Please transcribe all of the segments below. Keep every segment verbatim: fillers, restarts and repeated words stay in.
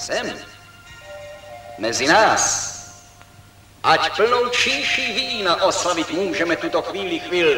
Jsem. Mezi nás. Ať plnou číší vína oslavit můžeme tuto chvíli chvíli.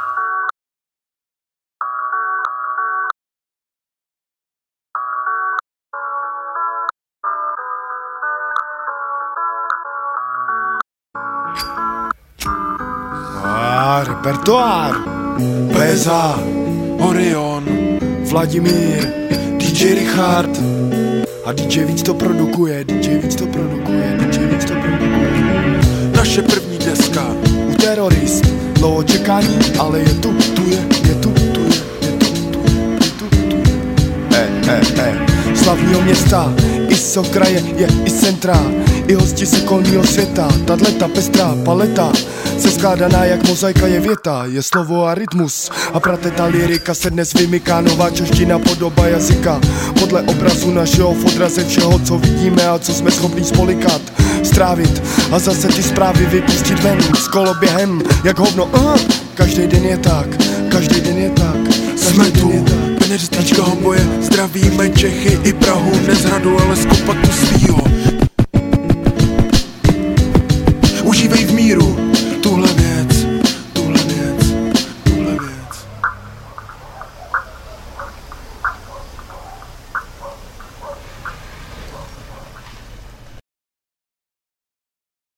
A repertoár. Beza, Orion, Vladimír, D J Richard. A D J víc to produkuje, D J víc to produkuje, D J víc to produkuje. Naše první deska. U Terorist, dlouho čekání, ale je tu, tu je, je tu, tu je, je tu, tu je, je tu, tu je. E, e, e, slavního města, i sokraje je i centra, i hosti z okolního světa. Tato pestrá paleta se skládaná jak mozaika je věta, je slovo a rytmus a prateta lyrika se dnes vymyká, nová čeština podoba jazyka podle obrazu našeho v odraze všeho, co vidíme a co jsme schopni spolikat, strávit a zase ty zprávy vypustit ven s koloběhem jak hovno. uh, Každý den je tak, každý den je tak, jsme tu, Benediktíčka hoboje, zdravíme Čechy i Prahu, ne z hradu, ale z kopatu svýho.